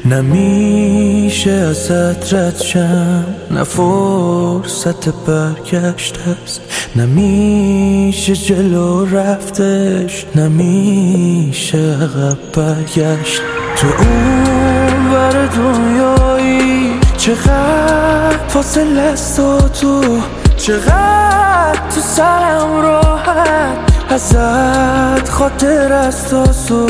نمیشه ازت رد شم، نه فرصت برگشت است، نمیشه جلو رفتش، نمیشه عقب برگشت. تو اون ور دنیایی چقدر فاصله است تو، چقدر تو سرم راحت ازت خاطر است آسو.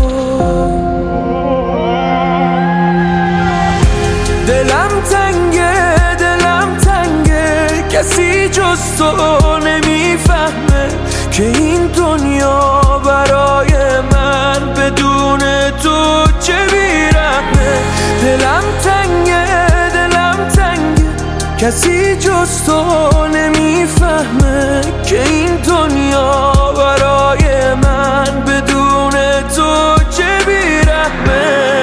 دلم تنگه کسی جز تو نمیفهمه که این دنیا برای من بدون تو چه بیرحمه. دلم تنگه کسی جز تو نمیفهمه که این دنیا برای من بدون تو چه بیرحمه.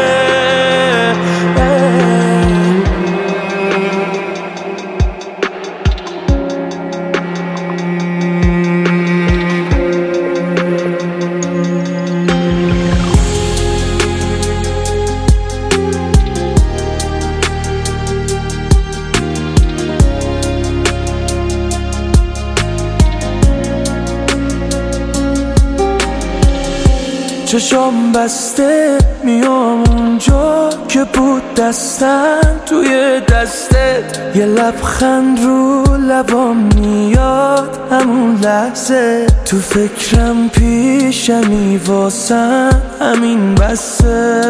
چشام بسته میام اونجا که بود دستم توی دستت، یه لبخند رو لبام میاد همون لحظه، تو فکرم پیشمی واسم همین بسه.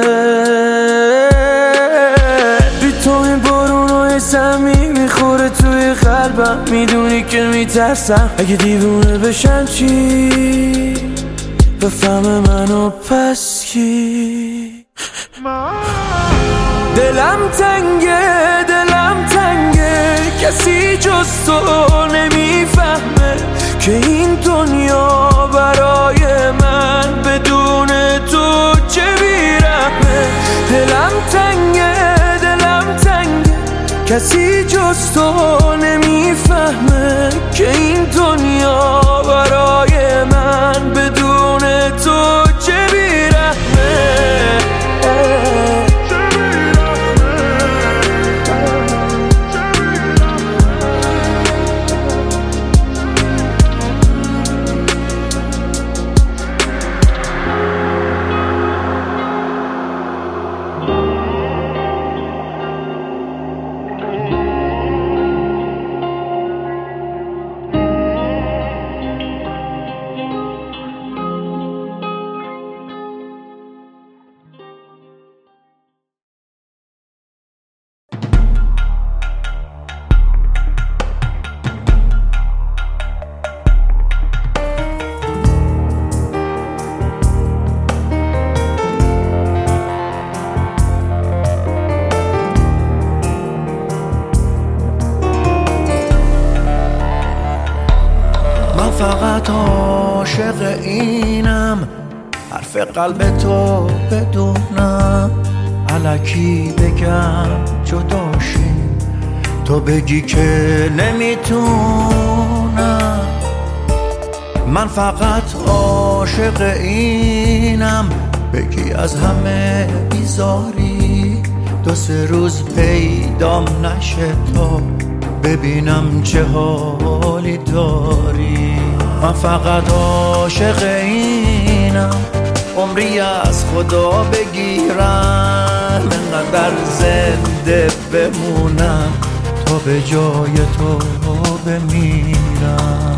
بی تو این بارونای زمین میخوره توی قلبم، میدونی که میترسم اگه دیوونه بشم چی بفهم منو پس کی. دلم تنگه کسی جز تو نمیفهمه که این دنیا برای من بدون تو چه بیرحمه. دلم تنگه کسی جز تو نمیفهمه که این دنیا برای من بدون تو چه بیرحمه. فقط عاشق اینم، حرف قلب تو بدونم، الکی بگم جداشیم تو بگی که نمیتونم. من فقط عاشق اینم، بگی از همه بیزاری، دو سه روز پیدام نشه تا ببینم چه حالی داری. من فقط عاشق اینم، عمری از خدا بگیرم، انقدر زنده بمونم تا به جای تو بمیرم.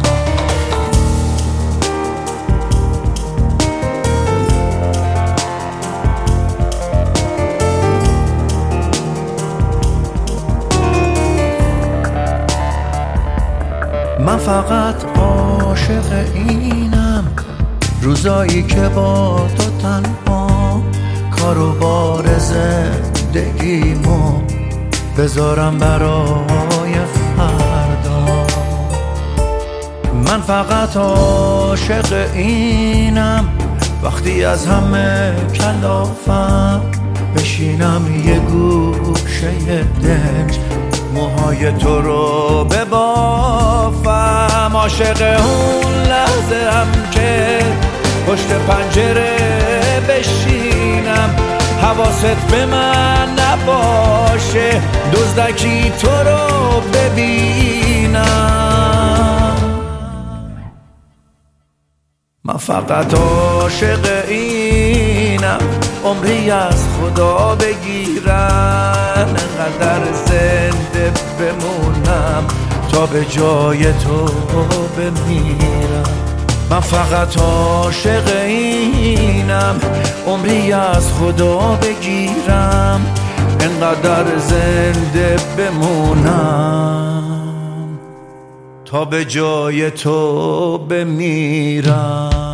من فقط عاشق اینم، روزایی که با تو تنها کار و بار زندگیمو بذارم برای فردا. من فقط عاشق اینم، وقتی از همه کلافم بشینم یه گوشه دنج، موهای تو رو ببافم. عاشق اون لحظه هم که پشت پنجره بشینم، حواست به من نباشه دزدکی تو رو ببینم. من فقط عاشق اینم عمری از خدا بگیرن، انقدر زنده بمونم تا به جای تو بمیرم. من فقط عاشق اینم عمری از خدا بگیرم، انقدر زنده بمونم تا به جای تو بمیرم.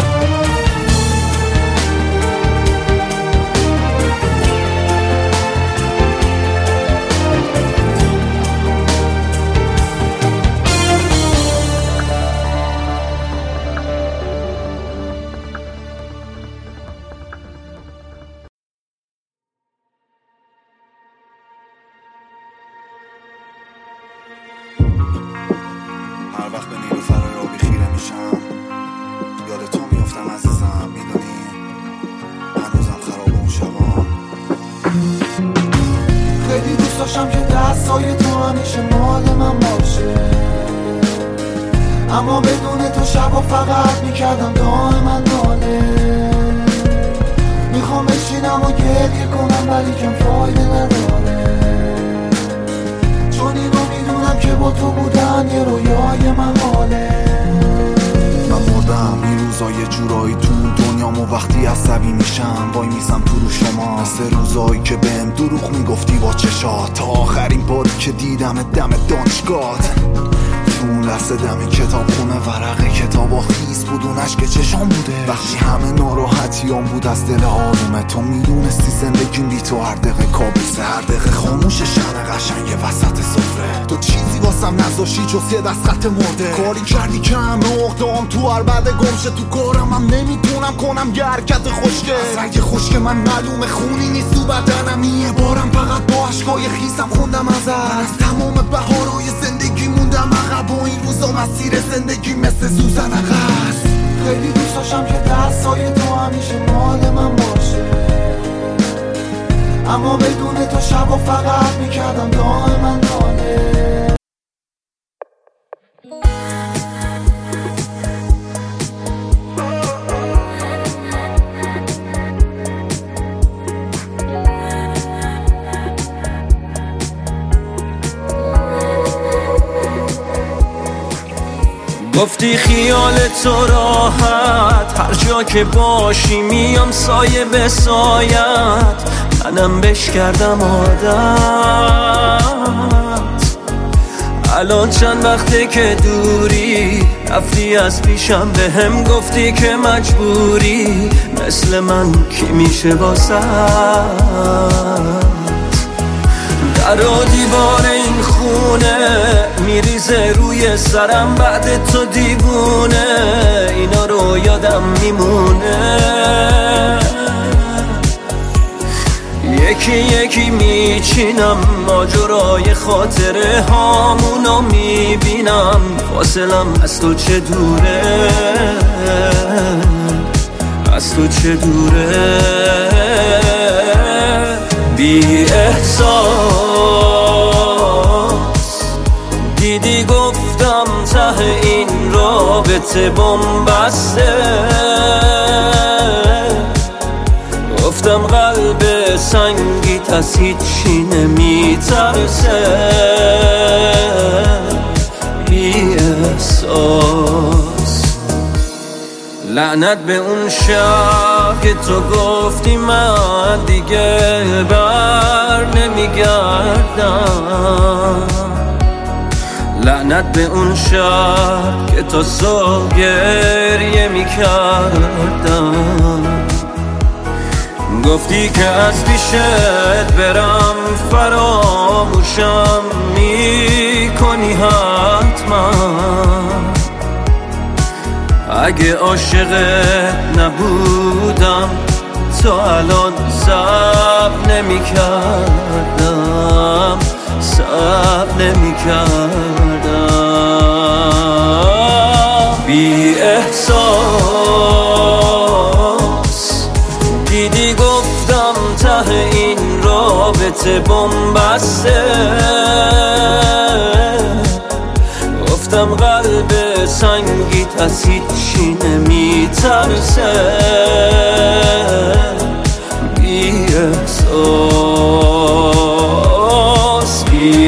هر وقت به نیلوفرای آبی خیره میشم یاد تو میافتم عزیزم، میدونی هنوزم خراب اون شبام. خیلی دوست داشتم که دستای تو همیشه مال من باشه، اما بدون تو شبا فقط میکردم دائما ناله. میخوام بشینم و گریه کنم ولی کم فایده نداره، چون اینو میدونم که با تو بودن یه رویای محاله. من مردم این روزای جورایی تو دنیام و وقتی عصبی میشم وای میسم تو رو شما، مثل روزایی که بهم دروغ میگفتی با چشات، تا آخرین باری که دیدم دم دانشگاهت. اون لحظه دم کتاب خونه ورقه کتاب خیس بود، اون عشق چشام بوده وقتی همه ناراحتیام بود از دل آرومه. تو میدونستی زندگیم بی تو هر دقیقه کابوسه، هر دقیقه خاموش شن قشنگ وسط سفره. تو چیزی واسم نذاشتی جز یه دست خط مرده، کاری کردی که همه اقدام تو هر بعد گمشه. تو کارم هم نمیتونم کنم یه حرکت خوشگه، از رنگ خشک من معلومه خونی نیست تو بدنم. یه بارم فقط با عشقای خیسم خوندم از تمام بهارهای زندگی موندم عقب و این روزا مسیر زندگی مثل سوزن عقص. خیلی دوست داشتم که دستای تو همیشه مال من باشه، اما بدون تو شبا فقط میکردم دائما ناله. گفتی خیال تو راحت هر جا که باشی میام سایه به سایت، منم بش کردم عادت. الان چند وقته که دوری رفتی از پیشم بهم گفتی که مجبوری، مثل من کی میشه واسه در و دیوار این خونه میریزه روی سرم بعد تو دیوونه، اینا رو یادم میمونه. یکی یکی میچینم ماجرای خاطره هامونو میبینم، فاصلم از تو چه دوره، از تو چه دوره. بی احساس دیدی گفتم ته این رابطه بن‌بسته، گفتم قلب سنگیت از هیچی نمیترسه. بی احساس لعنت به اون شب که تو گفتی من دیگه بر نمیگردم، لعنت به اون شب که تا صبح گریه میکردم. گفتی که از پیشت برم فراموشم میکنی حتما، اگه عاشقت نبودم تا الان صبر نمی‌کردم، صبر نمی‌کردم. بی احساس دیدی وقتی گفتم ته این رابطه بن‌بسته، گفتم قلب سنگیت از هیچی نمیترسه، بی احساس بی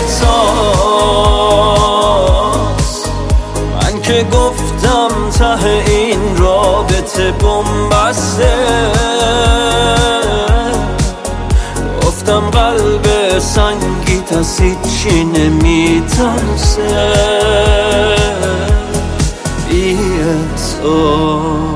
احساس. من که گفتم ته این رابطه بن‌بسته، گفتم قلب سنگیت از هیچی نمیترسه، بی احساس.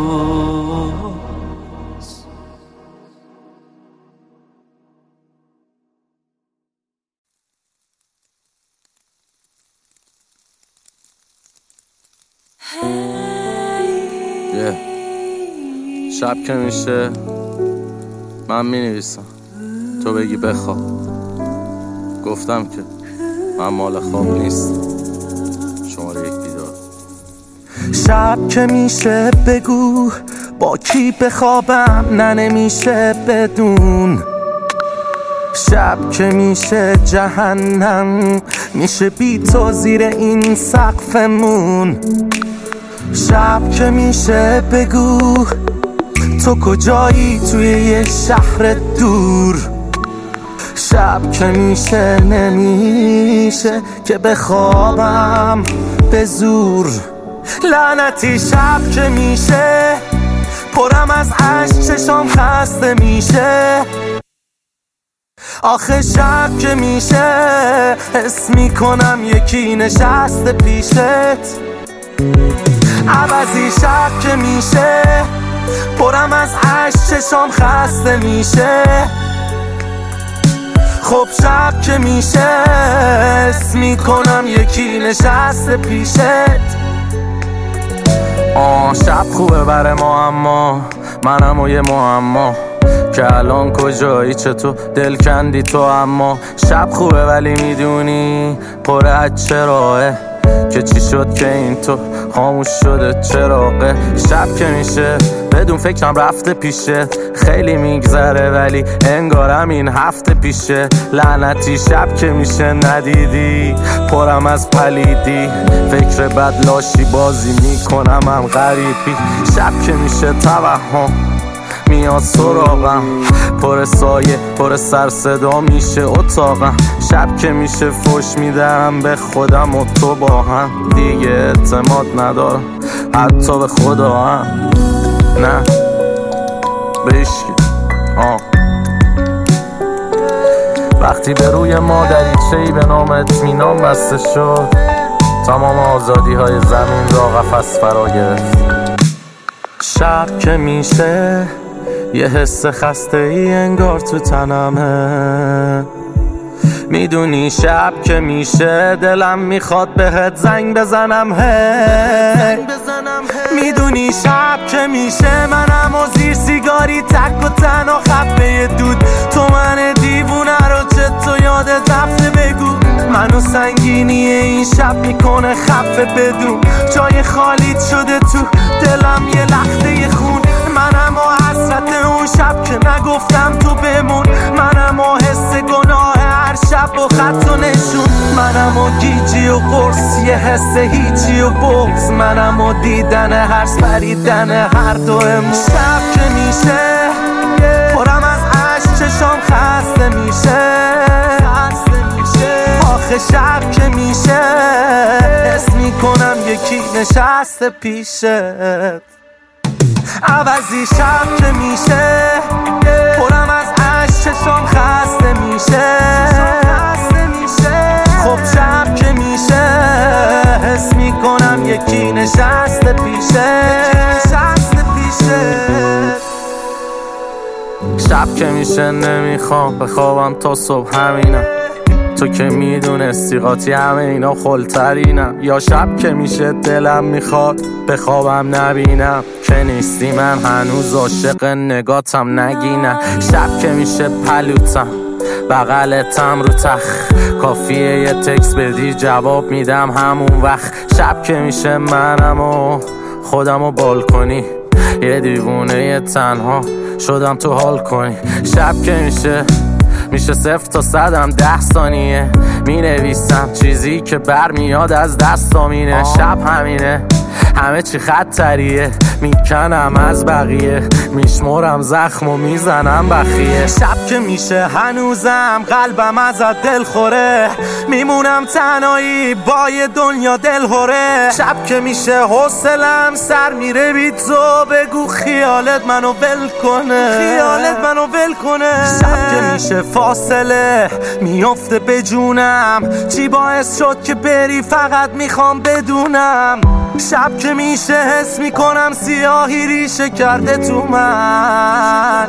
شب که میشه من مینویسم، تو بگی بخواب. گفتم که من مال خواب نیست. شماره 1 بیدار. شب که میشه بگو با کی بخوابم، نه نمیشه بدون. شب که میشه جهنم، میشه بی تو زیر این سقفمون. شب که میشه بگو تو کجایی توی یه شهر دور. شب که میشه نمیشه که بخوابم به زور. لعنتی شب که میشه پرم از عشق، چشام خسته میشه. آخه شب که میشه حس میکنم یکی نشسته پیشت. عوضی شب که میشه پرم از عشق، چشام خسته میشه. خب شب که میشه حس میکنم یکی نشسته پیشت. شب خوبه بر ما، اما منم و یه معما که الان کجایی، چطور دل کندی تو. اما شب خوبه ولی میدونی پر از چراهه، که چی شد که این تو خاموش شده چراغه. شب که میشه بدون فکرم رفته پیشه، خیلی میگذره ولی انگارم این هفته پیشه. لعنتی شب که میشه ندیدی پرم از پلیدی، فکر بد لاشی بازی میکنم هم غریبی. شب که میشه توهم میاد سراغم، پر سایه پر سر صدا میشه اتاقم. شب که میشه فوش میدم به خودم و تو با هم، دیگه اعتماد ندارم حتی به خدا هم. نه بشکی وقتی به روی ما دریچه‌ای به نام اطمینان بسته شد، تمام آزادی های زمین را قفس فرا گرفت. شب که میشه یه حس خسته ای انگار تو تنمه. میدونی شب که میشه دلم میخواد بهت زنگ بزنم. میدونی شب که میشه منم و زیر سیگاری تک و تنها خفه دود. تو من دیوونه رو چطور یادت رفته بگو. منو سنگینی این شب میکنه خفه بدون. جای خالیت شده تو دلم یه لخته خون. منم و حسرت اون شب که نگفتم تو بمون. منم و حس گناه هر شب و خط و نشون. منم و گیجی و قرص یه حس هیچی و بغض. منم و دیدن هر پریدن هر دومون. شب که میشه پرم از عشق، چشام خسته میشه. آخه شب که میشه حس میکنم یکی نشسته پیشت. عوضی شب که میشه پرم از عشق، چشام خسته میشه. خب شب که میشه حس میکنم یکی نشسته پیشه. شب که میشه نمیخوام بخوابم تا صبح همینم. تو که میدونستی قاطی همه اینا خلترینم. یا شب که میشه دلم میخواد بخوابم نبینم که نیستی، من هنوز عاشق نگاتم نگینم. شب که میشه پلوتم بغلتم رو تخ، کافیه یه تکس بدی جواب میدم همون وقت. شب که میشه منم و خودم و بالکنی، یه دیوونه یه تنها شدم تو حال کنی. شب که میشه 0 تا 100 10 ثانیه می نویسم چیزی که برمیاد از دستامینه. شب همینه همه چی خطریه، میکنم از بقیه، میشمرم زخم و میزنم بخیه. شب که میشه هنوزم قلبم ازت دل خوره، میمونم تنهایی با یه دنیا دل هوره. شب که میشه حوصلم سر میره بی تو، بگو خیالت منو ول کنه، خیالت منو ول کنه. شب که میشه فاصله میفته به جونم، چی باعث شد که بری فقط میخوام بدونم. شب که میشه حس میکنم سیاهی ریشه کرده تو من.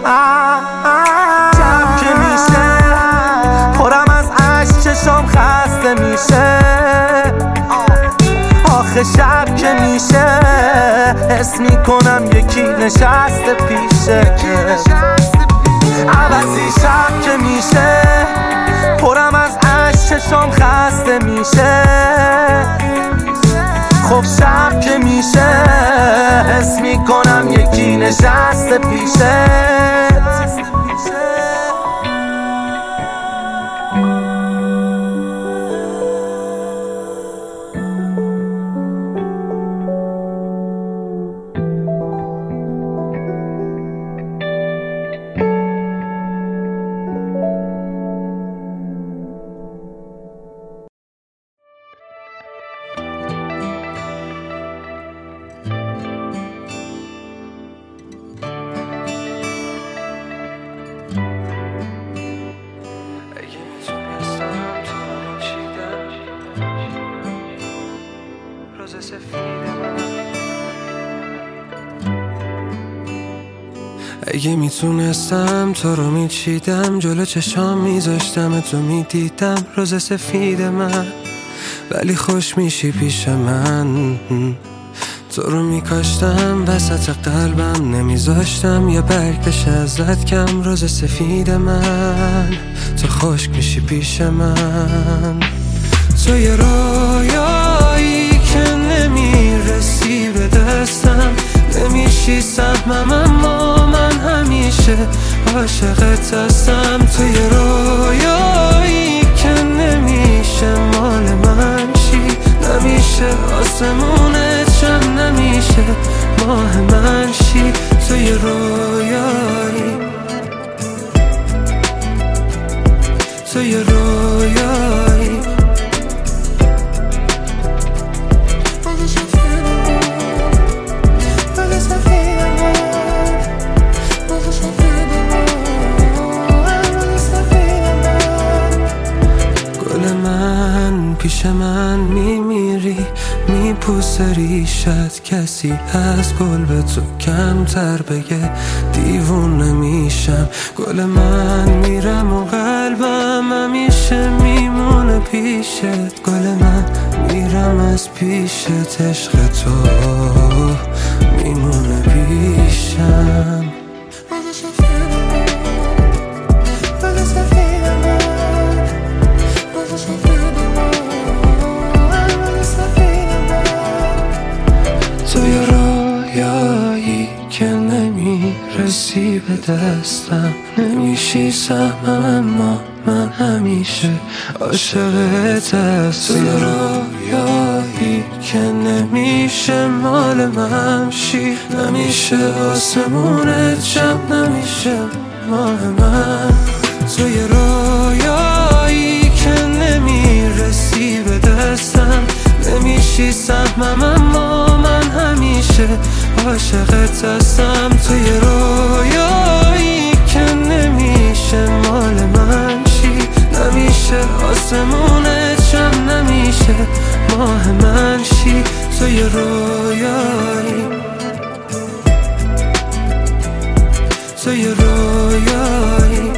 شب که میشه پرم از عشق چشام خسته میشه. آخه شب که میشه حس میکنم یکی نشسته پیشه. عوضی شب که میشه پرم از عشق چشام خسته میشه. خب شب که میشه حس میکنم یکی نشسته پیشه. اگه میتونستم تو رو میچیدم، جلو چشام میذاشتم تو میدیدم روز سفید من. ولی خوش میشی پیش من، تو رو میکاشتم وسط قلبم، نمیذاشتم یه برگ بشه ازت کم. روز سفید من تو خشک میشی پیش من. تو یه رویایی که نمیرسی به دستم، نمیشی سهمم اما من همیشه عاشقت هستم. تو یه رویایی که نمیشه مال من شی، نمیشه آسمونت شم، نمیشه ماه من شی. تو یه رویایی، تو یه رویایی. پیش من میمیری، میپوسه ریشت، کسی از گل به تو کمتر بگه دیوونه میشم. گل من میرم و قلبم همیشه میمونه پیشت. گل من میرم از پیشت، عشق تو میمونه پیشم. که نمیرسی به دستم، نمیشی سهمم اما من همیشه عاشقت هستم. تو رویایی که نمیشه مال من شی، نمیشه آسمونت شم، نمیشه ماه من. تو یه رویایی که نمیرسی به دستم، نمیشی سهمم اما من همیشه عاشقت هستم. تو یه رویایی که نمیشه مال من شی، نمیشه آسمونت شم، نمیشه ماه من شی. تو یه رویایی، تو یه رویایی.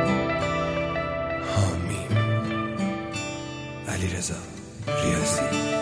علیرضا ریاضی.